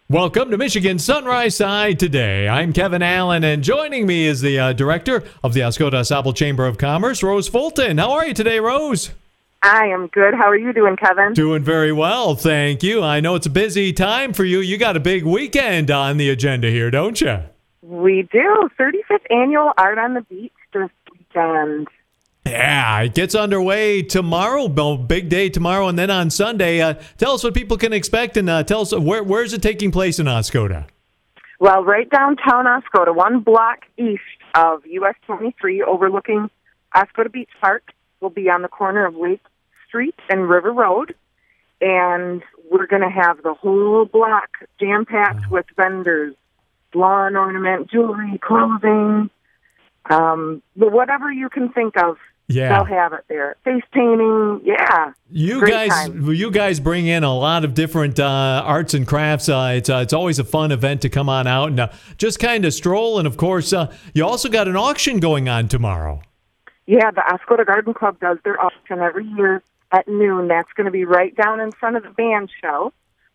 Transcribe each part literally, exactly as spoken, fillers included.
Welcome to Michigan Sunrise Side today. I'm Kevin Allen, and joining me is the uh, director of the Oscoda AuSable Chamber of Commerce, Rose Fulton. How are you today, Rose? I am good. How are you doing, Kevin? Doing very well, thank you. I know it's a busy time for you. You got a big weekend on the agenda here, don't you? We do. thirty-fifth Annual Art on the Beach this weekend. Yeah, it gets underway tomorrow. Big day tomorrow, and then on Sunday. Uh, tell us what people can expect, and uh, tell us where where is it taking place in Oscoda? Well, right downtown Oscoda, one block east of U S twenty-three, overlooking Oscoda Beach Park, will be on the corner of Lake Street and River Road, and we're going to have the whole block jam-packed wow. with vendors, lawn ornament, jewelry, clothing, um, whatever you can think of. Yeah, they'll have it there. Face painting, yeah. You Great guys, time. you guys bring in a lot of different uh, arts and crafts. Uh, it's uh, it's always a fun event to come on out and uh, just kind of stroll. And of course, uh, you also got an auction going on tomorrow. Yeah, the Oscoda Garden Club does their auction every year at noon. That's going to be right down in front of the band show.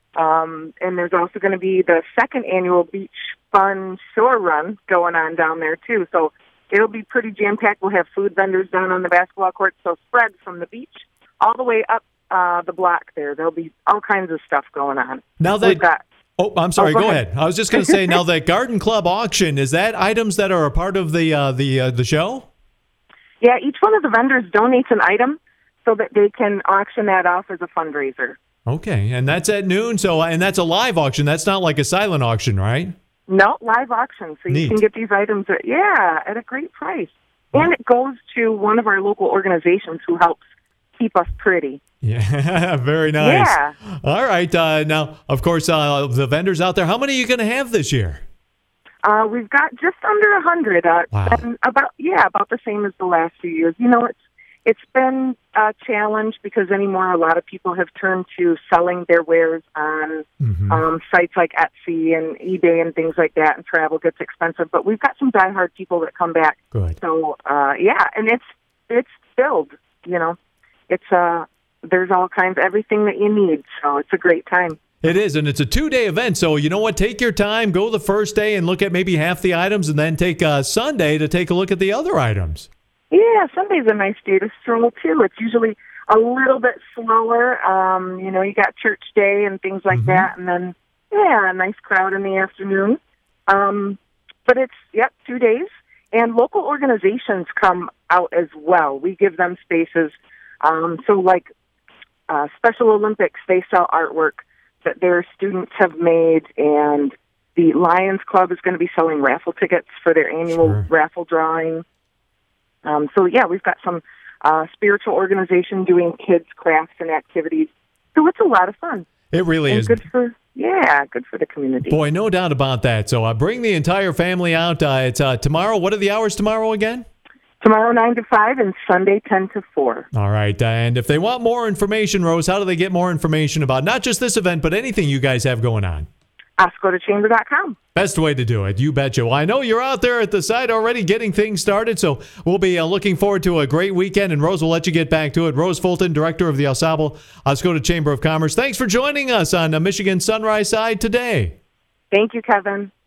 Um, and there's also going to be the second annual Beach Fun Shore Run going on down there too. So it'll be pretty jam-packed. We'll have food vendors down on the basketball court, so spread from the beach all the way up uh, the block there. There'll be all kinds of stuff going on. Now that, got, oh, I'm sorry, oh, go, go ahead. ahead. I was just going to say, now that Garden Club auction, is that items that are a part of the uh, the uh, the show? Yeah, each one of the vendors donates an item so that they can auction that off as a fundraiser. Okay, and that's at noon, so and that's a live auction. That's not like a silent auction, right? No, live auction, so you Neat. can get these items at, yeah, at a great price. And it goes to one of our local organizations who helps keep us pretty. Yeah, very nice. Yeah. All right. Uh, now, of course, uh, the vendors out there, how many are you going to have this year? Uh, we've got just under a hundred. Uh, wow. And about yeah, about the same as the last few years. You know, it's it's been a challenge because anymore a lot of people have turned to selling their wares on mm-hmm. um, sites like Etsy and eBay and things like that, and travel gets expensive. But we've got some diehard people that come back. Good. So uh, yeah, and it's it's filled. You know, it's uh there's all kinds everything that you need. So it's a great time. It is, and it's a two-day event, so you know what? Take your time, go the first day and look at maybe half the items, and then take uh, Sunday to take a look at the other items. Yeah, Sunday's a nice day to stroll, too. It's usually a little bit slower. Um, you know, you got church day and things like mm-hmm. that, and then, yeah, a nice crowd in the afternoon. Um, but it's, yep, two days. And local organizations come out as well. We give them spaces. Um, so, like uh, Special Olympics, they sell artwork that their students have made, and the Lions Club is going to be selling raffle tickets for their annual sure. raffle drawing. Um, so, yeah, we've got some uh, spiritual organization doing kids' crafts and activities. So it's a lot of fun. It really and is. Good for, yeah, good for the community. Boy, no doubt about that. So uh, bring the entire family out. Uh, it's uh, tomorrow. What are the hours tomorrow again? Tomorrow, nine to five, and Sunday, ten to four. All right. Uh, and if they want more information, Rose, how do they get more information about not just this event, but anything you guys have going on? Oscoda Chamber dot com. Best way to do it. You betcha. Well, I know you're out there at the site already getting things started, so we'll be uh, looking forward to a great weekend, and Rose will let you get back to it. Rose Fulton, director of the AuSable Oscoda Chamber of Commerce. Thanks for joining us on uh, Michigan Sunrise Side today. Thank you, Kevin.